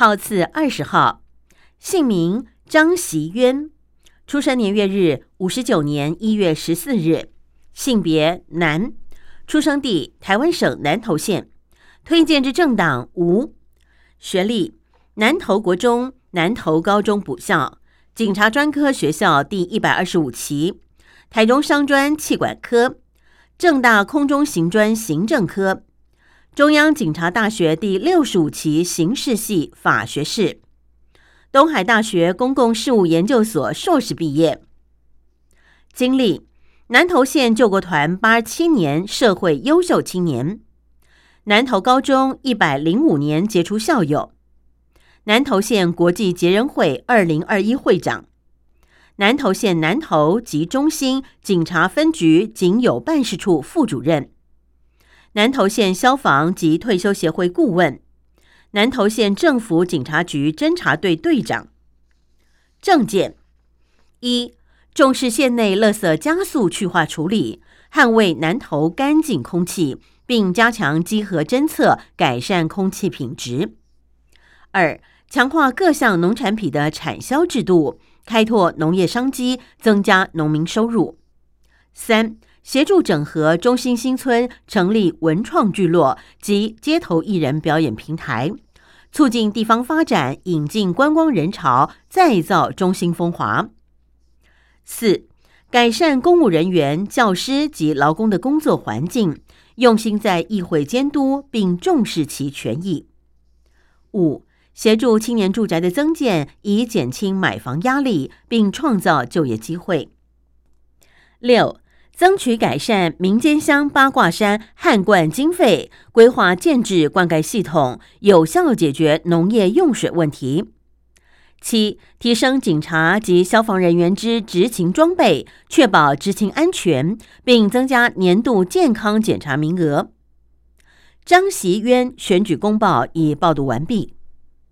号次20号，姓名张习渊，出生年月日59年1月14日，性别男，出生地台湾省南投县，推荐之政党无，学历南投国中、南投高中补校，警察专科学校第125期，台中商专企管科，政大空中行专行政科，中央警察大学第65期刑事系法学士，东海大学公共事务研究所硕士毕业。经历南投县救国团87年社会优秀青年，南投高中105年杰出校友，南投县国际捷人会2021会长，南投县南投及中心警察分局警友办事处副主任，南投县消防及退休协会顾问，南投县政府警察局侦查队队长。政见：一、重视县内垃圾加速去化处理，捍卫南投干净空气，并加强稽核侦测，改善空气品质。二、强化各项农产品的产销制度，开拓农业商机，增加农民收入。三、协助整合中心新村，成立文创聚落及街头艺人表演平台，促进地方发展，引进观光人潮，再造中心风华。四、改善公务人员、教师及劳工的工作环境，用心在议会监督，并重视其权益。五、协助青年住宅的增建，以减轻买房压力，并创造就业机会。六、争取改善民间乡八卦山旱灌经费，规划建制灌溉系统，有效解决农业用水问题。七、提升警察及消防人员之执勤装备，确保执勤安全，并增加年度健康检查名额。张习渊选举公报已报读完毕。